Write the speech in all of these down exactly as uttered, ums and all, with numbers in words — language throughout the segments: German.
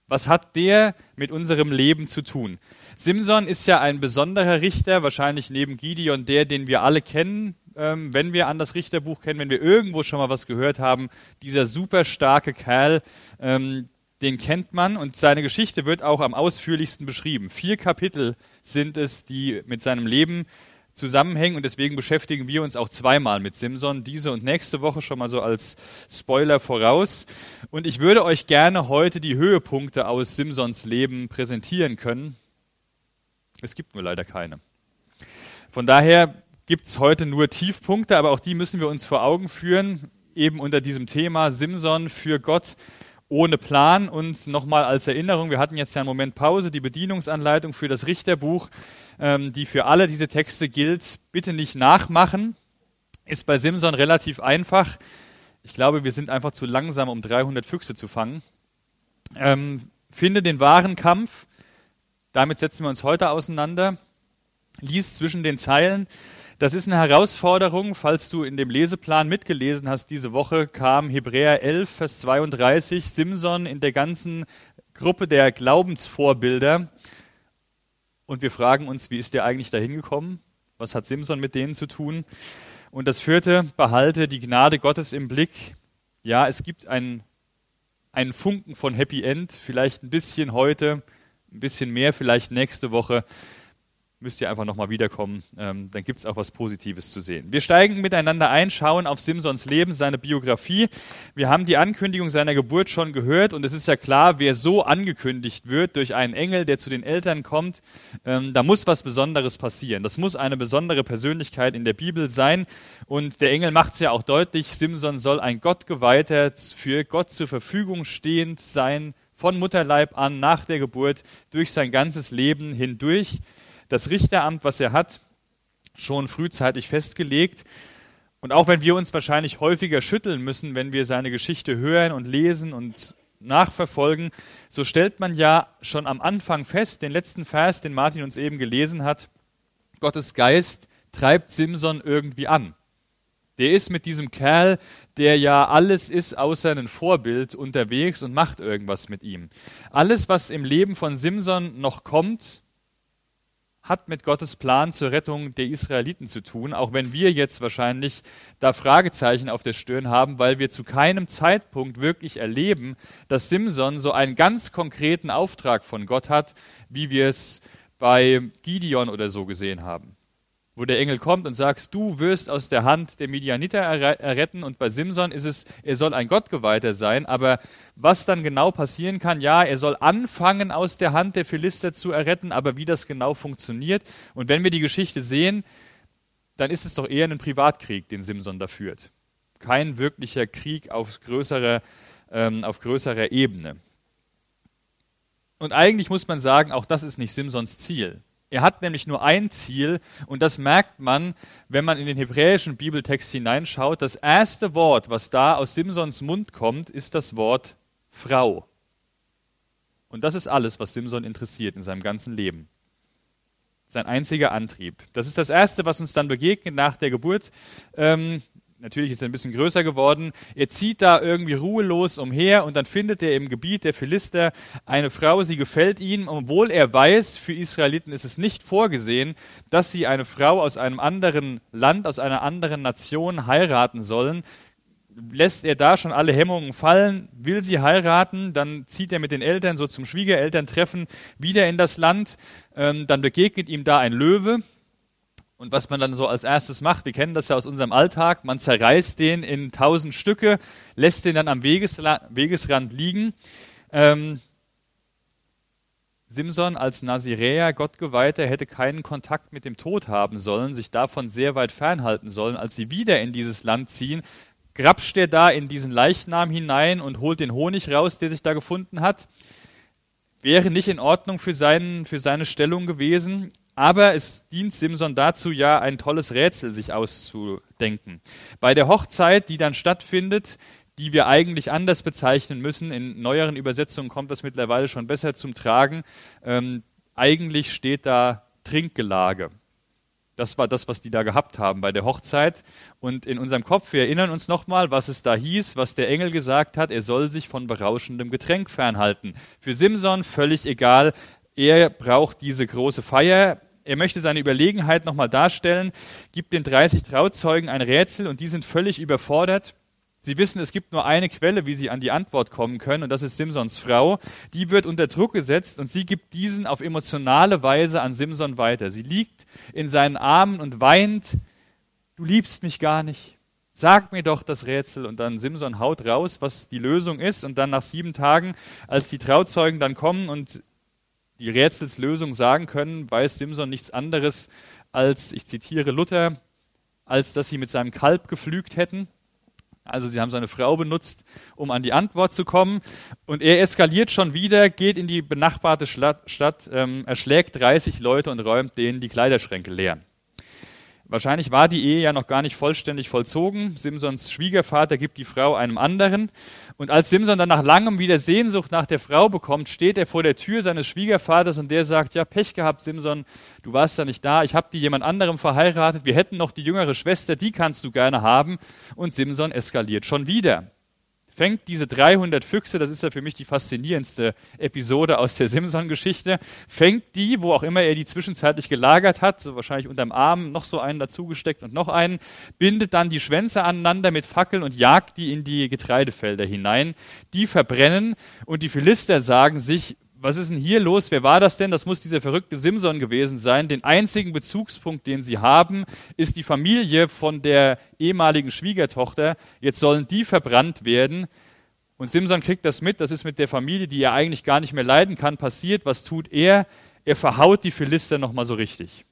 Was hat der mit unserem Leben zu tun? Simson ist ja ein besonderer Richter, wahrscheinlich neben Gideon der, den wir alle kennen, ähm, wenn wir an das Richterbuch kennen, wenn wir irgendwo schon mal was gehört haben. Dieser super starke Kerl, ähm, den kennt man und seine Geschichte wird auch am ausführlichsten beschrieben. Vier Kapitel sind es, die mit seinem Leben zusammenhängen und deswegen beschäftigen wir uns auch zweimal mit Simson, diese und nächste Woche schon mal so als Spoiler voraus. Und ich würde euch gerne heute die Höhepunkte aus Simsons Leben präsentieren können. Es gibt nur leider keine. Von daher gibt es heute nur Tiefpunkte, aber auch die müssen wir uns vor Augen führen, eben unter diesem Thema Simson für Gott ohne Plan. Und nochmal als Erinnerung, wir hatten jetzt ja einen Moment Pause, die Bedienungsanleitung für das Richterbuch, ähm, die für alle diese Texte gilt, bitte nicht nachmachen, ist bei Simson relativ einfach. Ich glaube, wir sind einfach zu langsam, um dreihundert Füchse zu fangen. Ähm, finde den wahren Kampf, damit setzen wir uns heute auseinander. Lies zwischen den Zeilen. Das ist eine Herausforderung, falls du in dem Leseplan mitgelesen hast. Diese Woche kam Hebräer elf, Vers zweiunddreißig, Simson in der ganzen Gruppe der Glaubensvorbilder. Und wir fragen uns, wie ist der eigentlich dahin gekommen? Was hat Simson mit denen zu tun? Und das vierte, behalte die Gnade Gottes im Blick. Ja, es gibt einen, einen Funken von Happy End, vielleicht ein bisschen heute, ein bisschen mehr, vielleicht nächste Woche. Müsst ihr einfach nochmal wiederkommen, ähm, dann gibt es auch was Positives zu sehen. Wir steigen miteinander ein, schauen auf Simsons Leben, seine Biografie. Wir haben die Ankündigung seiner Geburt schon gehört und es ist ja klar, wer so angekündigt wird durch einen Engel, der zu den Eltern kommt, ähm, da muss was Besonderes passieren. Das muss eine besondere Persönlichkeit in der Bibel sein und der Engel macht es ja auch deutlich, Simson soll ein Gottgeweihter, für Gott zur Verfügung stehend sein, von Mutterleib an, nach der Geburt, durch sein ganzes Leben hindurch. Das Richteramt, was er hat, schon frühzeitig festgelegt. Und auch wenn wir uns wahrscheinlich häufiger schütteln müssen, wenn wir seine Geschichte hören und lesen und nachverfolgen, so stellt man ja schon am Anfang fest, den letzten Vers, den Martin uns eben gelesen hat, Gottes Geist treibt Simson irgendwie an. Der ist mit diesem Kerl, der ja alles ist außer ein Vorbild, unterwegs und macht irgendwas mit ihm. Alles, was im Leben von Simson noch kommt, hat mit Gottes Plan zur Rettung der Israeliten zu tun, auch wenn wir jetzt wahrscheinlich da Fragezeichen auf der Stirn haben, weil wir zu keinem Zeitpunkt wirklich erleben, dass Simson so einen ganz konkreten Auftrag von Gott hat, wie wir es bei Gideon oder so gesehen haben. Wo der Engel kommt und sagt, du wirst aus der Hand der Midianiter erretten und bei Simson ist es, er soll ein Gottgeweihter sein, aber was dann genau passieren kann, ja, er soll anfangen aus der Hand der Philister zu erretten, aber wie das genau funktioniert und wenn wir die Geschichte sehen, dann ist es doch eher ein Privatkrieg, den Simson da führt. Kein wirklicher Krieg auf größerer, ähm, auf größerer Ebene. Und eigentlich muss man sagen, auch das ist nicht Simsons Ziel. Er hat nämlich nur ein Ziel und das merkt man, wenn man in den hebräischen Bibeltext hineinschaut. Das erste Wort, was da aus Simsons Mund kommt, ist das Wort Frau. Und das ist alles, was Simson interessiert in seinem ganzen Leben. Sein einziger Antrieb. Das ist das Erste, was uns dann begegnet nach der Geburt. Ähm, Natürlich ist er ein bisschen größer geworden. Er zieht da irgendwie ruhelos umher und dann findet er im Gebiet der Philister eine Frau, sie gefällt ihm, obwohl er weiß, für Israeliten ist es nicht vorgesehen, dass sie eine Frau aus einem anderen Land, aus einer anderen Nation heiraten sollen. Lässt er da schon alle Hemmungen fallen, will sie heiraten, dann zieht er mit den Eltern so zum Schwiegerelterntreffen wieder in das Land, ähm, dann begegnet ihm da ein Löwe. Und was man dann so als erstes macht, wir kennen das ja aus unserem Alltag, man zerreißt den in tausend Stücke, lässt den dann am Wegesla- Wegesrand liegen. Ähm, Simson als Naziräer, Gottgeweihter, hätte keinen Kontakt mit dem Tod haben sollen, sich davon sehr weit fernhalten sollen. Als sie wieder in dieses Land ziehen, grapscht er da in diesen Leichnam hinein und holt den Honig raus, der sich da gefunden hat. Wäre nicht in Ordnung für, seinen, für seine Stellung gewesen. Aber es dient Simson dazu, ja, ein tolles Rätsel sich auszudenken. Bei der Hochzeit, die dann stattfindet, die wir eigentlich anders bezeichnen müssen, in neueren Übersetzungen kommt das mittlerweile schon besser zum Tragen, ähm, eigentlich steht da Trinkgelage. Das war das, was die da gehabt haben bei der Hochzeit. Und in unserem Kopf, wir erinnern uns nochmal, was es da hieß, was der Engel gesagt hat, er soll sich von berauschendem Getränk fernhalten. Für Simson völlig egal, er braucht diese große Feier. Er möchte seine Überlegenheit nochmal darstellen, gibt den dreißig Trauzeugen ein Rätsel und die sind völlig überfordert. Sie wissen, es gibt nur eine Quelle, wie sie an die Antwort kommen können, und das ist Simsons Frau. Die wird unter Druck gesetzt und sie gibt diesen auf emotionale Weise an Simson weiter. Sie liegt in seinen Armen und weint, du liebst mich gar nicht, sag mir doch das Rätsel. Und dann Simson haut raus, was die Lösung ist, und dann nach sieben Tagen, als die Trauzeugen dann kommen und die Rätselslösung sagen können, weiß Simson nichts anderes als, ich zitiere Luther, als dass sie mit seinem Kalb gepflügt hätten. Also sie haben seine Frau benutzt, um an die Antwort zu kommen. Und er eskaliert schon wieder, geht in die benachbarte Stadt, ähm, erschlägt dreißig Leute und räumt denen die Kleiderschränke leer. Wahrscheinlich war die Ehe ja noch gar nicht vollständig vollzogen. Simsons Schwiegervater gibt die Frau einem anderen. Und als Simson dann nach langem wieder Sehnsucht nach der Frau bekommt, steht er vor der Tür seines Schwiegervaters und der sagt, ja, Pech gehabt, Simson, du warst ja nicht da, ich habe die jemand anderem verheiratet, wir hätten noch die jüngere Schwester, die kannst du gerne haben. Und Simson eskaliert schon wieder. Fängt diese dreihundert Füchse, das ist ja für mich die faszinierendste Episode aus der Simson-Geschichte, fängt die, wo auch immer er die zwischenzeitlich gelagert hat, so wahrscheinlich unterm Arm, noch so einen dazugesteckt und noch einen, bindet dann die Schwänze aneinander mit Fackeln und jagt die in die Getreidefelder hinein. Die verbrennen und die Philister sagen sich, was ist denn hier los? Wer war das denn? Das muss dieser verrückte Simson gewesen sein. Den einzigen Bezugspunkt, den sie haben, ist die Familie von der ehemaligen Schwiegertochter. Jetzt sollen die verbrannt werden. Und Simson kriegt das mit. Das ist mit der Familie, die er eigentlich gar nicht mehr leiden kann, passiert. Was tut er? Er verhaut die Philister nochmal so richtig.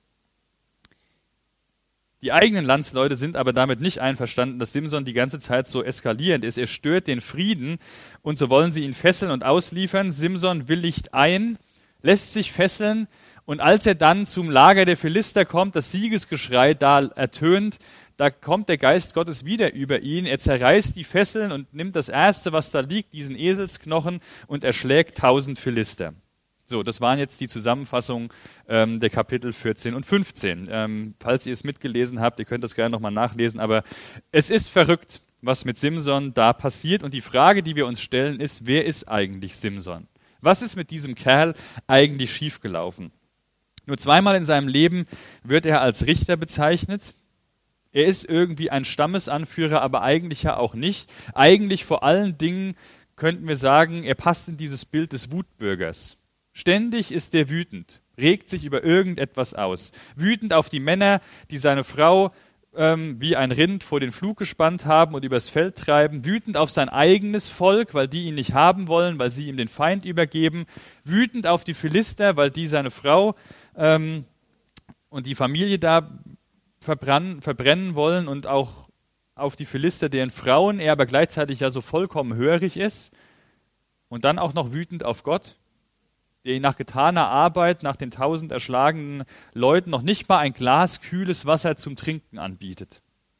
Die eigenen Landsleute sind aber damit nicht einverstanden, dass Simson die ganze Zeit so eskalierend ist. Er stört den Frieden und so wollen sie ihn fesseln und ausliefern. Simson willigt ein, lässt sich fesseln und als er dann zum Lager der Philister kommt, das Siegesgeschrei da ertönt, da kommt der Geist Gottes wieder über ihn. Er zerreißt die Fesseln und nimmt das Erste, was da liegt, diesen Eselsknochen, und erschlägt tausend Philister. So, das waren jetzt die Zusammenfassungen ähm, der Kapitel vierzehn und fünfzehn. Ähm, falls ihr es mitgelesen habt, ihr könnt das gerne nochmal nachlesen, aber es ist verrückt, was mit Simson da passiert. Und die Frage, die wir uns stellen, ist, wer ist eigentlich Simson? Was ist mit diesem Kerl eigentlich schiefgelaufen? Nur zweimal in seinem Leben wird er als Richter bezeichnet. Er ist irgendwie ein Stammesanführer, aber eigentlich ja auch nicht. Eigentlich vor allen Dingen könnten wir sagen, er passt in dieses Bild des Wutbürgers. Ständig ist er wütend, regt sich über irgendetwas aus. Wütend auf die Männer, die seine Frau ähm, wie ein Rind vor den Pflug gespannt haben und übers Feld treiben. Wütend auf sein eigenes Volk, weil die ihn nicht haben wollen, weil sie ihm den Feind übergeben. Wütend auf die Philister, weil die seine Frau ähm, und die Familie da verbrennen, verbrennen wollen, und auch auf die Philister, deren Frauen er aber gleichzeitig ja so vollkommen hörig ist. Und dann auch noch wütend auf Gott, der ihn nach getaner Arbeit, nach den tausend erschlagenen Leuten noch nicht mal ein Glas kühles Wasser zum Trinken anbietet.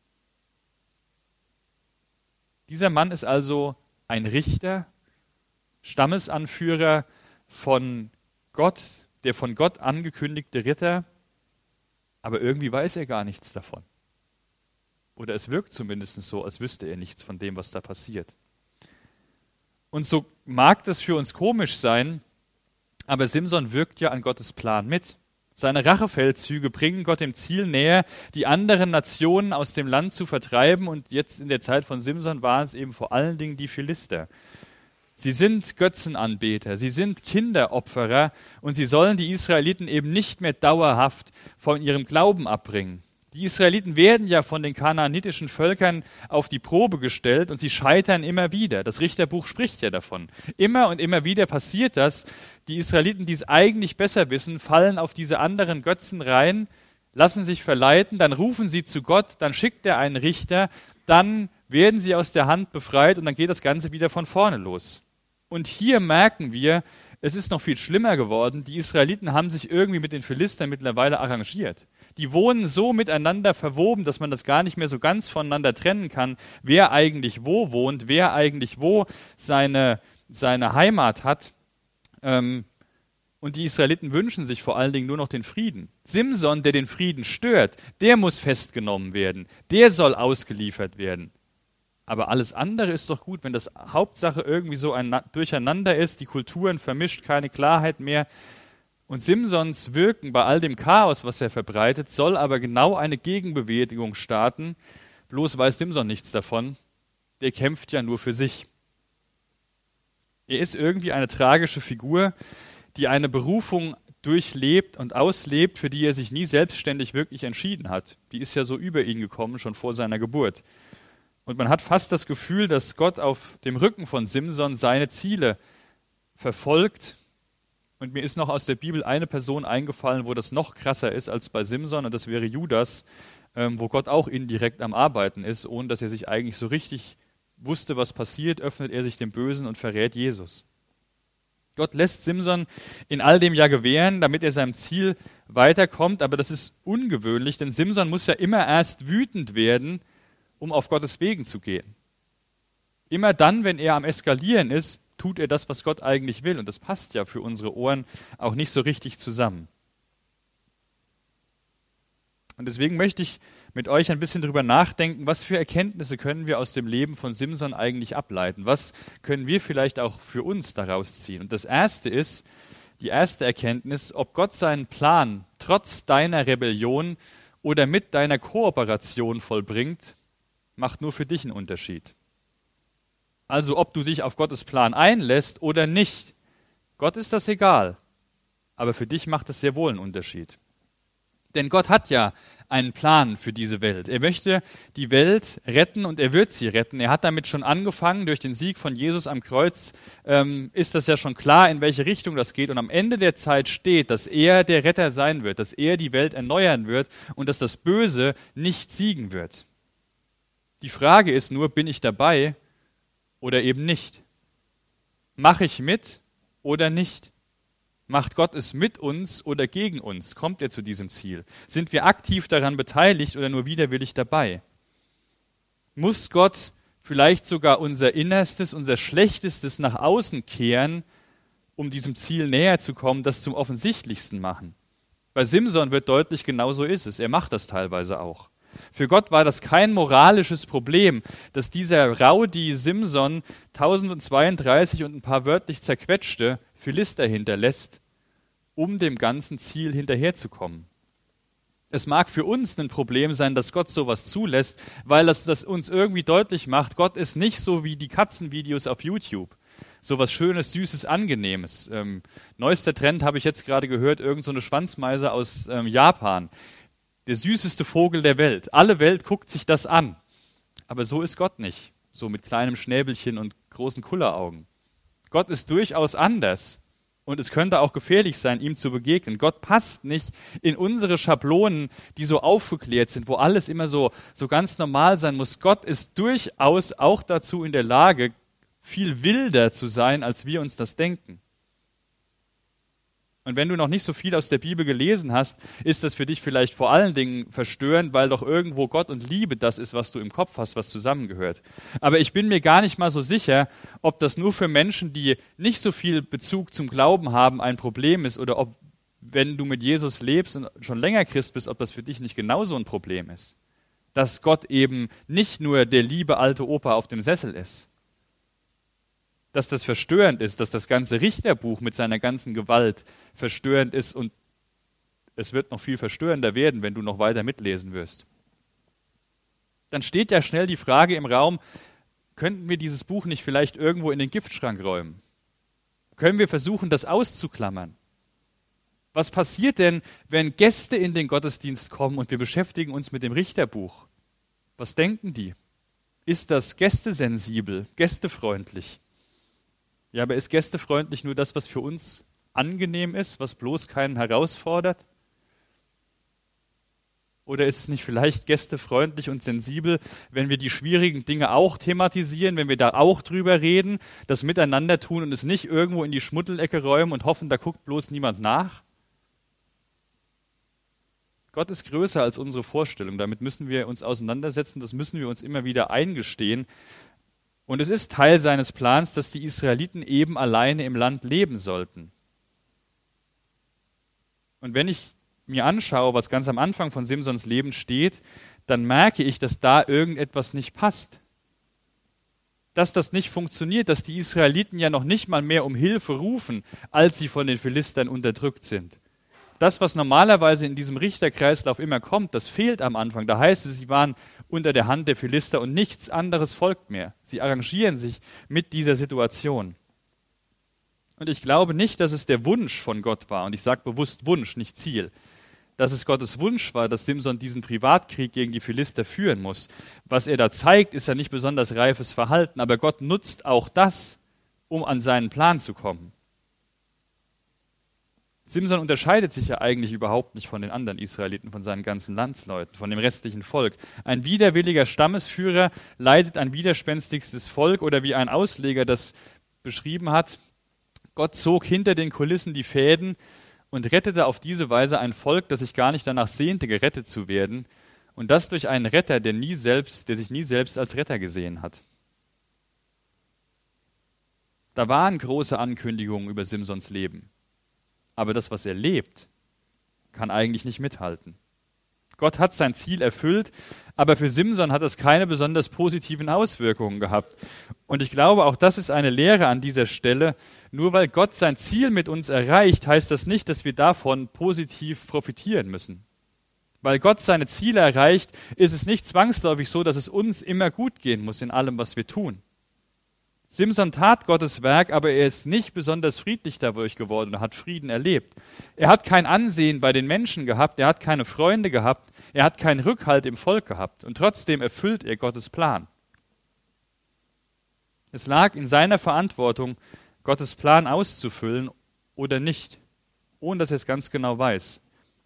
Dieser Mann ist also ein Richter, Stammesanführer von Gott, der von Gott angekündigte Ritter, aber irgendwie weiß er gar nichts davon. Oder es wirkt zumindest so, als wüsste er nichts von dem, was da passiert. Und so mag das für uns komisch sein, aber Simson wirkt ja an Gottes Plan mit. Seine Rachefeldzüge bringen Gott dem Ziel näher, die anderen Nationen aus dem Land zu vertreiben. Und jetzt in der Zeit von Simson waren es eben vor allen Dingen die Philister. Sie sind Götzenanbeter, sie sind Kinderopferer und sie sollen die Israeliten eben nicht mehr dauerhaft von ihrem Glauben abbringen. Die Israeliten werden ja von den kanaanitischen Völkern auf die Probe gestellt und sie scheitern immer wieder. Das Richterbuch spricht ja davon. Immer und immer wieder passiert das. Die Israeliten, die es eigentlich besser wissen, fallen auf diese anderen Götzen rein, lassen sich verleiten, dann rufen sie zu Gott, dann schickt er einen Richter, dann werden sie aus der Hand befreit und dann geht das Ganze wieder von vorne los. Und hier merken wir, es ist noch viel schlimmer geworden. Die Israeliten haben sich irgendwie mit den Philistern mittlerweile arrangiert. Die wohnen so miteinander verwoben, dass man das gar nicht mehr so ganz voneinander trennen kann, wer eigentlich wo wohnt, wer eigentlich wo seine, seine Heimat hat. Ähm, Und die Israeliten wünschen sich vor allen Dingen nur noch den Frieden. Simson, der den Frieden stört, der muss festgenommen werden. Der soll ausgeliefert werden. Aber alles andere ist doch gut, wenn das Hauptsache irgendwie so ein Durcheinander ist, die Kulturen vermischt, keine Klarheit mehr. Und Simsons Wirken bei all dem Chaos, was er verbreitet, soll aber genau eine Gegenbewegung starten. Bloß weiß Simson nichts davon. Der kämpft ja nur für sich. Er ist irgendwie eine tragische Figur, die eine Berufung durchlebt und auslebt, für die er sich nie selbstständig wirklich entschieden hat. Die ist ja so über ihn gekommen, schon vor seiner Geburt. Und man hat fast das Gefühl, dass Gott auf dem Rücken von Simson seine Ziele verfolgt. Und mir ist noch aus der Bibel eine Person eingefallen, wo das noch krasser ist als bei Simson, und das wäre Judas, ähm, wo Gott auch indirekt am Arbeiten ist, ohne dass er sich eigentlich so richtig wusste, was passiert, öffnet er sich dem Bösen und verrät Jesus. Gott lässt Simson in all dem ja gewähren, damit er seinem Ziel weiterkommt, aber das ist ungewöhnlich, denn Simson muss ja immer erst wütend werden, um auf Gottes Wegen zu gehen. Immer dann, wenn er am Eskalieren ist, tut er das, was Gott eigentlich will, und das passt ja für unsere Ohren auch nicht so richtig zusammen. Und deswegen möchte ich mit euch ein bisschen darüber nachdenken, was für Erkenntnisse können wir aus dem Leben von Simson eigentlich ableiten? Was können wir vielleicht auch für uns daraus ziehen? Und das erste ist, die erste Erkenntnis, ob Gott seinen Plan trotz deiner Rebellion oder mit deiner Kooperation vollbringt, macht nur für dich einen Unterschied. Also ob du dich auf Gottes Plan einlässt oder nicht, Gott ist das egal, aber für dich macht es sehr wohl einen Unterschied. Denn Gott hat ja einen Plan für diese Welt. Er möchte die Welt retten und er wird sie retten. Er hat damit schon angefangen. Durch den Sieg von Jesus am Kreuz ähm, ist das ja schon klar, in welche Richtung das geht. Und am Ende der Zeit steht, dass er der Retter sein wird, dass er die Welt erneuern wird und dass das Böse nicht siegen wird. Die Frage ist nur, bin ich dabei oder eben nicht? Mache ich mit oder nicht? Macht Gott es mit uns oder gegen uns? Kommt er zu diesem Ziel? Sind wir aktiv daran beteiligt oder nur widerwillig dabei? Muss Gott vielleicht sogar unser Innerstes, unser Schlechtestes nach außen kehren, um diesem Ziel näher zu kommen, das zum Offensichtlichsten machen? Bei Simson wird deutlich, genau so ist es. Er macht das teilweise auch. Für Gott war das kein moralisches Problem, dass dieser Rowdy Simson tausendzweiunddreißig und ein paar wörtlich zerquetschte Philister hinterlässt, um dem ganzen Ziel hinterherzukommen. Es mag für uns ein Problem sein, dass Gott sowas zulässt, weil das, das uns irgendwie deutlich macht, Gott ist nicht so wie die Katzenvideos auf YouTube. Sowas Schönes, Süßes, Angenehmes. Ähm, neuester Trend habe ich jetzt gerade gehört, irgend so eine Schwanzmeise aus ähm, Japan. Der süßeste Vogel der Welt. Alle Welt guckt sich das an. Aber so ist Gott nicht. So mit kleinem Schnäbelchen und großen Kulleraugen. Gott ist durchaus anders. Und es könnte auch gefährlich sein, ihm zu begegnen. Gott passt nicht in unsere Schablonen, die so aufgeklärt sind, wo alles immer so, so ganz normal sein muss. Gott ist durchaus auch dazu in der Lage, viel wilder zu sein, als wir uns das denken. Und wenn du noch nicht so viel aus der Bibel gelesen hast, ist das für dich vielleicht vor allen Dingen verstörend, weil doch irgendwo Gott und Liebe das ist, was du im Kopf hast, was zusammengehört. Aber ich bin mir gar nicht mal so sicher, ob das nur für Menschen, die nicht so viel Bezug zum Glauben haben, ein Problem ist oder ob, wenn du mit Jesus lebst und schon länger Christ bist, ob das für dich nicht genauso ein Problem ist. Dass Gott eben nicht nur der liebe alte Opa auf dem Sessel ist. Dass das verstörend ist, dass das ganze Richterbuch mit seiner ganzen Gewalt verstörend ist und es wird noch viel verstörender werden, wenn du noch weiter mitlesen wirst. Dann steht ja schnell die Frage im Raum, könnten wir dieses Buch nicht vielleicht irgendwo in den Giftschrank räumen? Können wir versuchen, das auszuklammern? Was passiert denn, wenn Gäste in den Gottesdienst kommen und wir beschäftigen uns mit dem Richterbuch? Was denken die? Ist das gästesensibel, gästefreundlich? Ja, aber ist gästefreundlich nur das, was für uns angenehm ist, was bloß keinen herausfordert? Oder ist es nicht vielleicht gästefreundlich und sensibel, wenn wir die schwierigen Dinge auch thematisieren, wenn wir da auch drüber reden, das miteinander tun und es nicht irgendwo in die Schmuddelecke räumen und hoffen, da guckt bloß niemand nach? Gott ist größer als unsere Vorstellung, damit müssen wir uns auseinandersetzen, das müssen wir uns immer wieder eingestehen. Und es ist Teil seines Plans, dass die Israeliten eben alleine im Land leben sollten. Und wenn ich mir anschaue, was ganz am Anfang von Simsons Leben steht, dann merke ich, dass da irgendetwas nicht passt. Dass das nicht funktioniert, dass die Israeliten ja noch nicht mal mehr um Hilfe rufen, als sie von den Philistern unterdrückt sind. Das, was normalerweise in diesem Richterkreislauf immer kommt, das fehlt am Anfang. Da heißt es, sie waren unter der Hand der Philister und nichts anderes folgt mehr. Sie arrangieren sich mit dieser Situation. Und ich glaube nicht, dass es der Wunsch von Gott war, und ich sage bewusst Wunsch, nicht Ziel, dass es Gottes Wunsch war, dass Simson diesen Privatkrieg gegen die Philister führen muss. Was er da zeigt, ist ja nicht besonders reifes Verhalten, aber Gott nutzt auch das, um an seinen Plan zu kommen. Simson unterscheidet sich ja eigentlich überhaupt nicht von den anderen Israeliten, von seinen ganzen Landsleuten, von dem restlichen Volk. Ein widerwilliger Stammesführer leitet ein widerspenstiges Volk, oder wie ein Ausleger das beschrieben hat, Gott zog hinter den Kulissen die Fäden und rettete auf diese Weise ein Volk, das sich gar nicht danach sehnte, gerettet zu werden, und das durch einen Retter, der, nie selbst, der sich nie selbst als Retter gesehen hat. Da waren große Ankündigungen über Simsons Leben. Aber das, was er lebt, kann eigentlich nicht mithalten. Gott hat sein Ziel erfüllt, aber für Simson hat es keine besonders positiven Auswirkungen gehabt. Und ich glaube, auch das ist eine Lehre an dieser Stelle. Nur weil Gott sein Ziel mit uns erreicht, heißt das nicht, dass wir davon positiv profitieren müssen. Weil Gott seine Ziele erreicht, ist es nicht zwangsläufig so, dass es uns immer gut gehen muss in allem, was wir tun. Simson tat Gottes Werk, aber er ist nicht besonders friedlich dadurch geworden und hat Frieden erlebt. Er hat kein Ansehen bei den Menschen gehabt, er hat keine Freunde gehabt, er hat keinen Rückhalt im Volk gehabt und trotzdem erfüllt er Gottes Plan. Es lag in seiner Verantwortung, Gottes Plan auszufüllen oder nicht, ohne dass er es ganz genau weiß.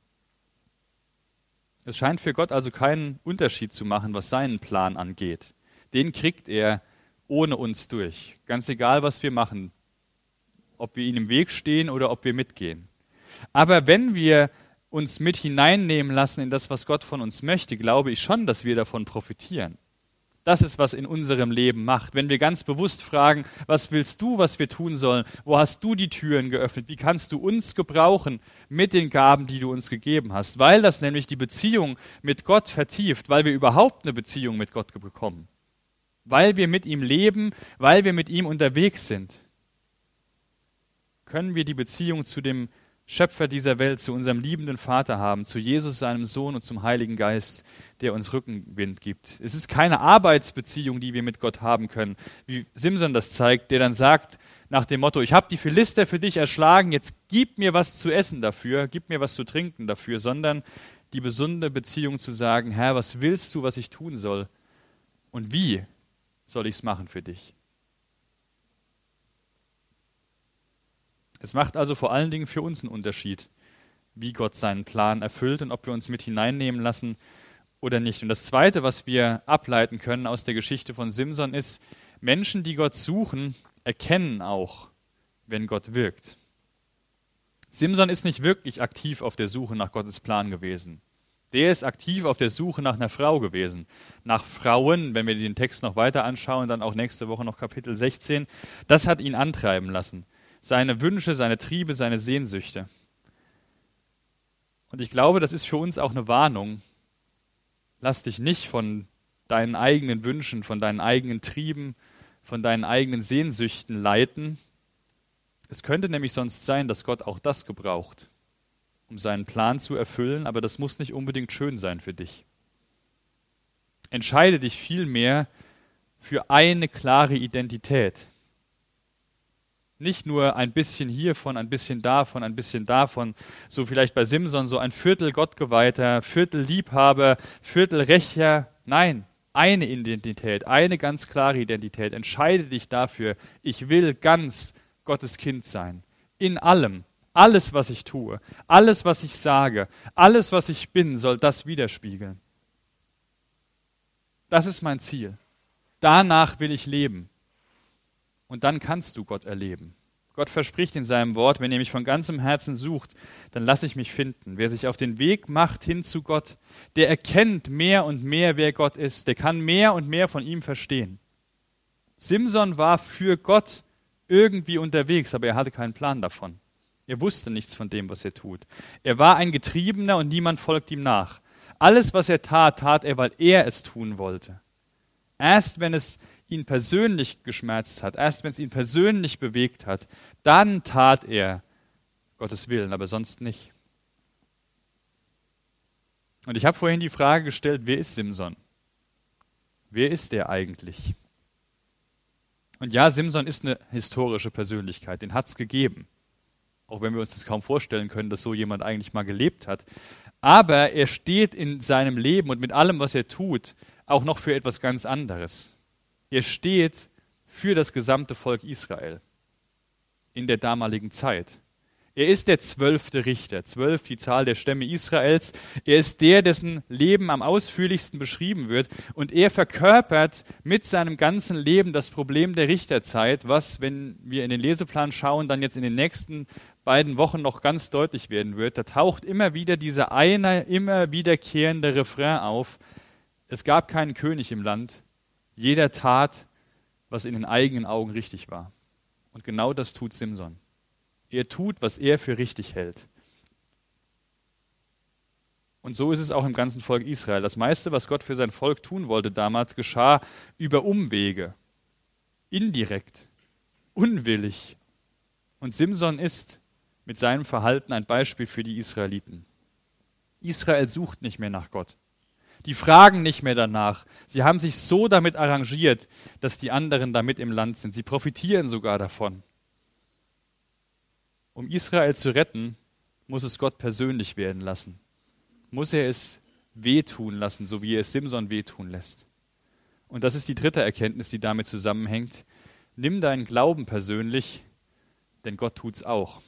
Es scheint für Gott also keinen Unterschied zu machen, was seinen Plan angeht. Den kriegt er ohne uns durch. Ganz egal, was wir machen. Ob wir ihm im Weg stehen oder ob wir mitgehen. Aber wenn wir uns mit hineinnehmen lassen in das, was Gott von uns möchte, glaube ich schon, dass wir davon profitieren. Das ist, was in unserem Leben macht. Wenn wir ganz bewusst fragen, was willst du, was wir tun sollen? Wo hast du die Türen geöffnet? Wie kannst du uns gebrauchen mit den Gaben, die du uns gegeben hast? Weil das nämlich die Beziehung mit Gott vertieft, weil wir überhaupt eine Beziehung mit Gott bekommen. Weil wir mit ihm leben, weil wir mit ihm unterwegs sind, können wir die Beziehung zu dem Schöpfer dieser Welt, zu unserem liebenden Vater haben, zu Jesus, seinem Sohn und zum Heiligen Geist, der uns Rückenwind gibt. Es ist keine Arbeitsbeziehung, die wir mit Gott haben können, wie Simson das zeigt, der dann sagt nach dem Motto, ich habe die Philister für dich erschlagen, jetzt gib mir was zu essen dafür, gib mir was zu trinken dafür, sondern die gesunde Beziehung zu sagen, Herr, was willst du, was ich tun soll und wie soll ich es machen für dich? Es macht also vor allen Dingen für uns einen Unterschied, wie Gott seinen Plan erfüllt und ob wir uns mit hineinnehmen lassen oder nicht. Und das Zweite, was wir ableiten können aus der Geschichte von Simson, ist, Menschen, die Gott suchen, erkennen auch, wenn Gott wirkt. Simson ist nicht wirklich aktiv auf der Suche nach Gottes Plan gewesen. Der ist aktiv auf der Suche nach einer Frau gewesen. Nach Frauen, wenn wir den Text noch weiter anschauen, dann auch nächste Woche noch Kapitel sechzehn. Das hat ihn antreiben lassen. Seine Wünsche, seine Triebe, seine Sehnsüchte. Und ich glaube, das ist für uns auch eine Warnung. Lass dich nicht von deinen eigenen Wünschen, von deinen eigenen Trieben, von deinen eigenen Sehnsüchten leiten. Es könnte nämlich sonst sein, dass Gott auch das gebraucht, um seinen Plan zu erfüllen, aber das muss nicht unbedingt schön sein für dich. Entscheide dich vielmehr für eine klare Identität. Nicht nur ein bisschen hiervon, ein bisschen davon, ein bisschen davon, so vielleicht bei Simson, so ein Viertel Gottgeweihter, Viertel Liebhaber, Viertel Rächer. Nein, eine Identität, eine ganz klare Identität. Entscheide dich dafür, ich will ganz Gottes Kind sein. In allem, alles, was ich tue, alles, was ich sage, alles, was ich bin, soll das widerspiegeln. Das ist mein Ziel. Danach will ich leben. Und dann kannst du Gott erleben. Gott verspricht in seinem Wort, wenn ihr mich von ganzem Herzen sucht, dann lasse ich mich finden. Wer sich auf den Weg macht hin zu Gott, der erkennt mehr und mehr, wer Gott ist. Der kann mehr und mehr von ihm verstehen. Simson war für Gott irgendwie unterwegs, aber er hatte keinen Plan davon. Er wusste nichts von dem, was er tut. Er war ein Getriebener und niemand folgt ihm nach. Alles, was er tat, tat er, weil er es tun wollte. Erst wenn es ihn persönlich geschmerzt hat, erst wenn es ihn persönlich bewegt hat, dann tat er Gottes Willen, aber sonst nicht. Und ich habe vorhin die Frage gestellt, wer ist Simson? Wer ist der eigentlich? Und ja, Simson ist eine historische Persönlichkeit, den hat es gegeben. Auch wenn wir uns das kaum vorstellen können, dass so jemand eigentlich mal gelebt hat. Aber er steht in seinem Leben und mit allem, was er tut, auch noch für etwas ganz anderes. Er steht für das gesamte Volk Israel in der damaligen Zeit. Er ist der zwölfte Richter, zwölf die Zahl der Stämme Israels. Er ist der, dessen Leben am ausführlichsten beschrieben wird. Und er verkörpert mit seinem ganzen Leben das Problem der Richterzeit, was, wenn wir in den Leseplan schauen, dann jetzt in den nächsten beiden Wochen noch ganz deutlich werden wird. Da taucht immer wieder dieser eine, immer wiederkehrende Refrain auf. Es gab keinen König im Land. Jeder tat, was in den eigenen Augen richtig war. Und genau das tut Simson. Er tut, was er für richtig hält. Und so ist es auch im ganzen Volk Israel. Das meiste, was Gott für sein Volk tun wollte damals, geschah über Umwege, indirekt, unwillig. Und Simson ist mit seinem Verhalten ein Beispiel für die Israeliten. Israel sucht nicht mehr nach Gott. Die fragen nicht mehr danach. Sie haben sich so damit arrangiert, dass die anderen damit im Land sind. Sie profitieren sogar davon. Um Israel zu retten, muss es Gott persönlich werden lassen. Muss er es wehtun lassen, so wie er es Simson wehtun lässt. Und das ist die dritte Erkenntnis, die damit zusammenhängt. Nimm deinen Glauben persönlich, denn Gott tut's auch.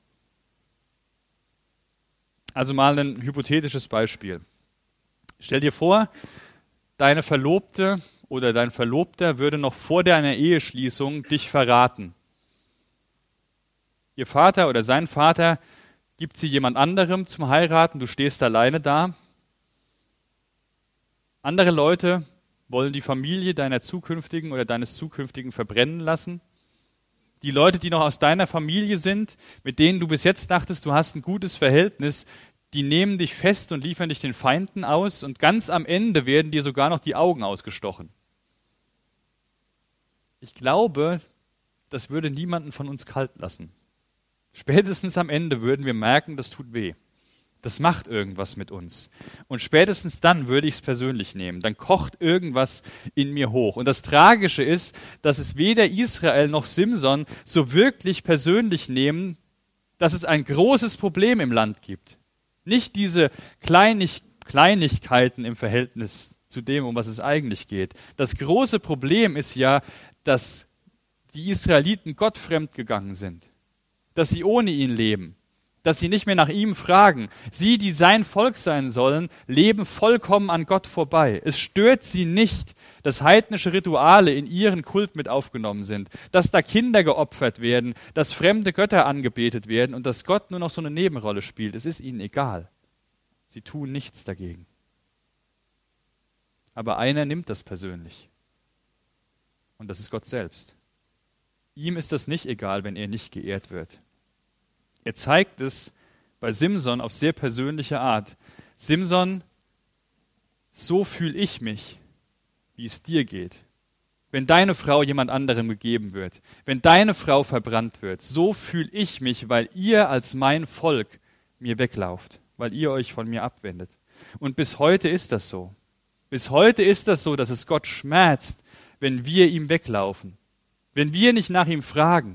Also mal ein hypothetisches Beispiel. Stell dir vor, deine Verlobte oder dein Verlobter würde noch vor deiner Eheschließung dich verraten. Ihr Vater oder sein Vater gibt sie jemand anderem zum Heiraten, du stehst alleine da. Andere Leute wollen die Familie deiner zukünftigen oder deines zukünftigen verbrennen lassen. Die Leute, die noch aus deiner Familie sind, mit denen du bis jetzt dachtest, du hast ein gutes Verhältnis, die nehmen dich fest und liefern dich den Feinden aus und ganz am Ende werden dir sogar noch die Augen ausgestochen. Ich glaube, das würde niemanden von uns kalt lassen. Spätestens am Ende würden wir merken, das tut weh. Das macht irgendwas mit uns. Und spätestens dann würde ich es persönlich nehmen. Dann kocht irgendwas in mir hoch. Und das Tragische ist, dass es weder Israel noch Simson so wirklich persönlich nehmen, dass es ein großes Problem im Land gibt. Nicht diese Kleinig- Kleinigkeiten im Verhältnis zu dem, um was es eigentlich geht. Das große Problem ist ja, dass die Israeliten Gott fremd gegangen sind. Dass sie ohne ihn leben, dass sie nicht mehr nach ihm fragen. Sie, die sein Volk sein sollen, leben vollkommen an Gott vorbei. Es stört sie nicht, dass heidnische Rituale in ihren Kult mit aufgenommen sind, dass da Kinder geopfert werden, dass fremde Götter angebetet werden und dass Gott nur noch so eine Nebenrolle spielt. Es ist ihnen egal. Sie tun nichts dagegen. Aber einer nimmt das persönlich. Und das ist Gott selbst. Ihm ist das nicht egal, wenn er nicht geehrt wird. Er zeigt es bei Simson auf sehr persönliche Art. Simson, so fühle ich mich, wie es dir geht. Wenn deine Frau jemand anderem gegeben wird, wenn deine Frau verbrannt wird, so fühle ich mich, weil ihr als mein Volk mir weglauft, weil ihr euch von mir abwendet. Und bis heute ist das so. Bis heute ist das so, dass es Gott schmerzt, wenn wir ihm weglaufen. Wenn wir nicht nach ihm fragen,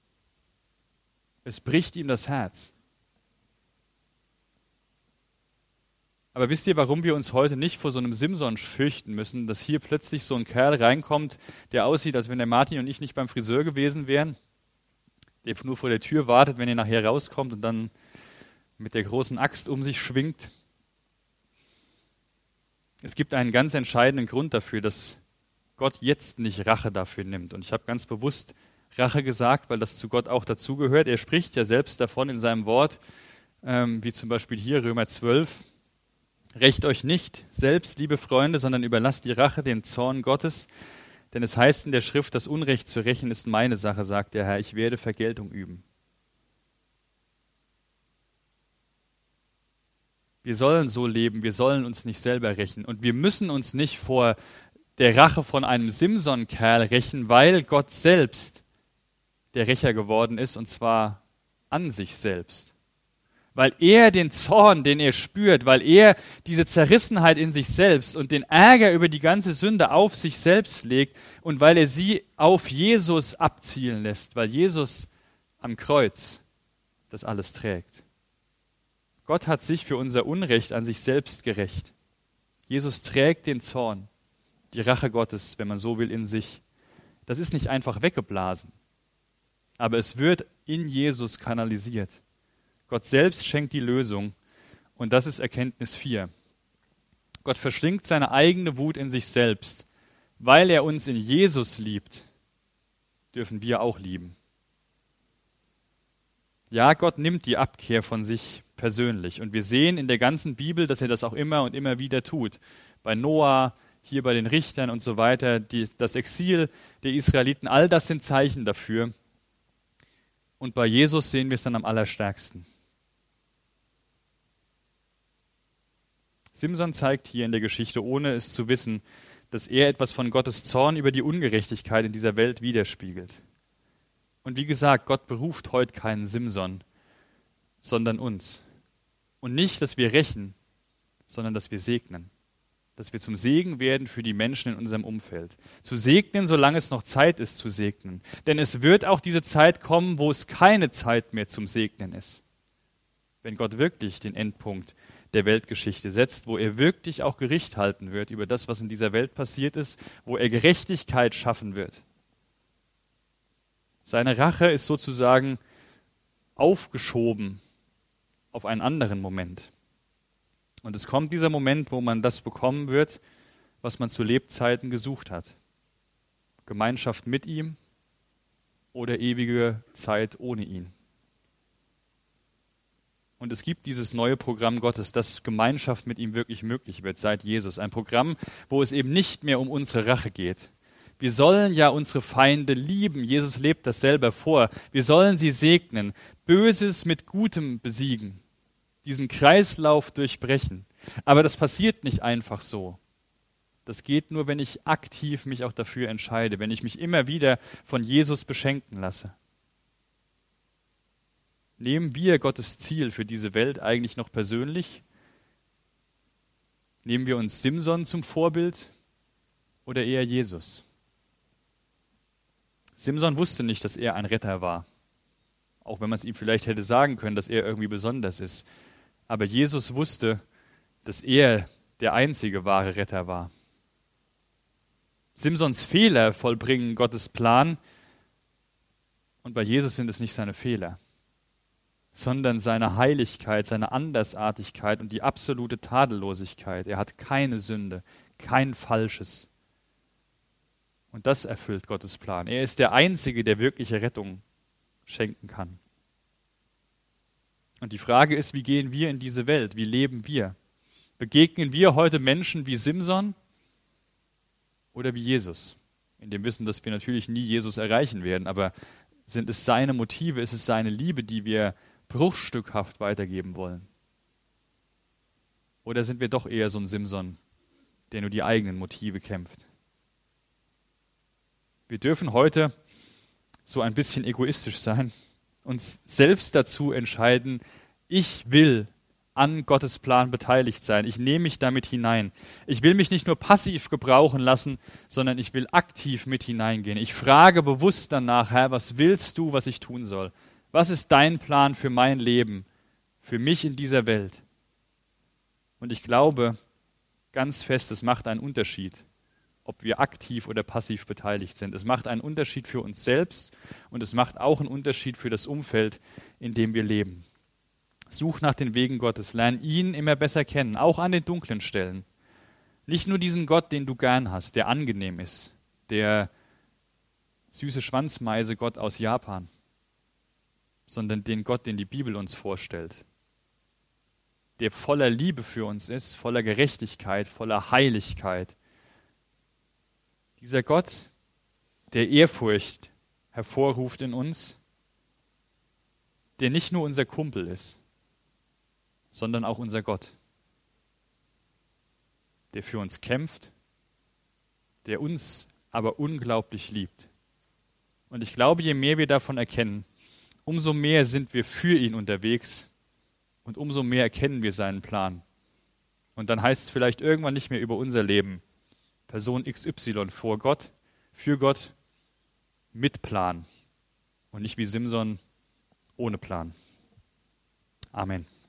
es bricht ihm das Herz. Aber wisst ihr, warum wir uns heute nicht vor so einem Simson fürchten müssen, dass hier plötzlich so ein Kerl reinkommt, der aussieht, als wenn der Martin und ich nicht beim Friseur gewesen wären, der nur vor der Tür wartet, wenn er nachher rauskommt und dann mit der großen Axt um sich schwingt? Es gibt einen ganz entscheidenden Grund dafür, dass Gott jetzt nicht Rache dafür nimmt. Und ich habe ganz bewusst Rache gesagt, weil das zu Gott auch dazugehört. Er spricht ja selbst davon in seinem Wort, ähm, wie zum Beispiel hier Römer zwölf. Rächt euch nicht selbst, liebe Freunde, sondern überlasst die Rache dem Zorn Gottes. Denn es heißt in der Schrift, das Unrecht zu rächen ist meine Sache, sagt der Herr. Ich werde Vergeltung üben. Wir sollen so leben, wir sollen uns nicht selber rächen. Und wir müssen uns nicht vor der Rache von einem Simson-Kerl rächen, weil Gott selbst der Rächer geworden ist, und zwar an sich selbst. Weil er den Zorn, den er spürt, weil er diese Zerrissenheit in sich selbst und den Ärger über die ganze Sünde auf sich selbst legt und weil er sie auf Jesus abzielen lässt, weil Jesus am Kreuz das alles trägt. Gott hat sich für unser Unrecht an sich selbst gerächt. Jesus trägt den Zorn, die Rache Gottes, wenn man so will, in sich. Das ist nicht einfach weggeblasen, aber es wird in Jesus kanalisiert. Gott selbst schenkt die Lösung und das ist Erkenntnis vier. Gott verschlingt seine eigene Wut in sich selbst. Weil er uns in Jesus liebt, dürfen wir auch lieben. Ja, Gott nimmt die Abkehr von sich persönlich und wir sehen in der ganzen Bibel, dass er das auch immer und immer wieder tut. Bei Noah, hier bei den Richtern und so weiter, die, das Exil der Israeliten, all das sind Zeichen dafür. Und bei Jesus sehen wir es dann am allerstärksten. Simson zeigt hier in der Geschichte, ohne es zu wissen, dass er etwas von Gottes Zorn über die Ungerechtigkeit in dieser Welt widerspiegelt. Und wie gesagt, Gott beruft heute keinen Simson, sondern uns. Und nicht, dass wir rächen, sondern dass wir segnen. Dass wir zum Segen werden für die Menschen in unserem Umfeld. Zu segnen, solange es noch Zeit ist zu segnen. Denn es wird auch diese Zeit kommen, wo es keine Zeit mehr zum Segnen ist. Wenn Gott wirklich den Endpunkt der Weltgeschichte setzt, wo er wirklich auch Gericht halten wird über das, was in dieser Welt passiert ist, wo er Gerechtigkeit schaffen wird. Seine Rache ist sozusagen aufgeschoben auf einen anderen Moment. Und es kommt dieser Moment, wo man das bekommen wird, was man zu Lebzeiten gesucht hat. Gemeinschaft mit ihm oder ewige Zeit ohne ihn. Und es gibt dieses neue Programm Gottes, dass Gemeinschaft mit ihm wirklich möglich wird seit Jesus. Ein Programm, wo es eben nicht mehr um unsere Rache geht. Wir sollen ja unsere Feinde lieben. Jesus lebt das selber vor. Wir sollen sie segnen, Böses mit Gutem besiegen, diesen Kreislauf durchbrechen. Aber das passiert nicht einfach so. Das geht nur, wenn ich aktiv mich auch dafür entscheide, wenn ich mich immer wieder von Jesus beschenken lasse. Nehmen wir Gottes Ziel für diese Welt eigentlich noch persönlich? Nehmen wir uns Simson zum Vorbild oder eher Jesus? Simson wusste nicht, dass er ein Retter war, auch wenn man es ihm vielleicht hätte sagen können, dass er irgendwie besonders ist. Aber Jesus wusste, dass er der einzige wahre Retter war. Simsons Fehler vollbringen Gottes Plan und bei Jesus sind es nicht seine Fehler, sondern seine Heiligkeit, seine Andersartigkeit und die absolute Tadellosigkeit. Er hat keine Sünde, kein Falsches. Und das erfüllt Gottes Plan. Er ist der Einzige, der wirkliche Rettung schenken kann. Und die Frage ist, wie gehen wir in diese Welt? Wie leben wir? Begegnen wir heute Menschen wie Simson oder wie Jesus? In dem Wissen, dass wir natürlich nie Jesus erreichen werden, aber sind es seine Motive, ist es seine Liebe, die wir bruchstückhaft weitergeben wollen? Oder sind wir doch eher so ein Simson, der nur die eigenen Motive kämpft? Wir dürfen heute so ein bisschen egoistisch sein, uns selbst dazu entscheiden, ich will an Gottes Plan beteiligt sein. Ich nehme mich damit hinein. Ich will mich nicht nur passiv gebrauchen lassen, sondern ich will aktiv mit hineingehen. Ich frage bewusst danach, Herr, was willst du, was ich tun soll? Was ist dein Plan für mein Leben, für mich in dieser Welt? Und ich glaube ganz fest, es macht einen Unterschied, ob wir aktiv oder passiv beteiligt sind. Es macht einen Unterschied für uns selbst und es macht auch einen Unterschied für das Umfeld, in dem wir leben. Such nach den Wegen Gottes, lern ihn immer besser kennen, auch an den dunklen Stellen. Nicht nur diesen Gott, den du gern hast, der angenehm ist, der süße Schwanzmeise Gott aus Japan, sondern den Gott, den die Bibel uns vorstellt, der voller Liebe für uns ist, voller Gerechtigkeit, voller Heiligkeit. Dieser Gott, der Ehrfurcht hervorruft in uns, der nicht nur unser Kumpel ist, sondern auch unser Gott. der für uns kämpft, der uns aber unglaublich liebt. Und ich glaube, je mehr wir davon erkennen, umso mehr sind wir für ihn unterwegs und umso mehr erkennen wir seinen Plan. Und dann heißt es vielleicht irgendwann nicht mehr über unser Leben, Person X Y vor Gott, für Gott, mit Plan und nicht wie Simson ohne Plan. Amen.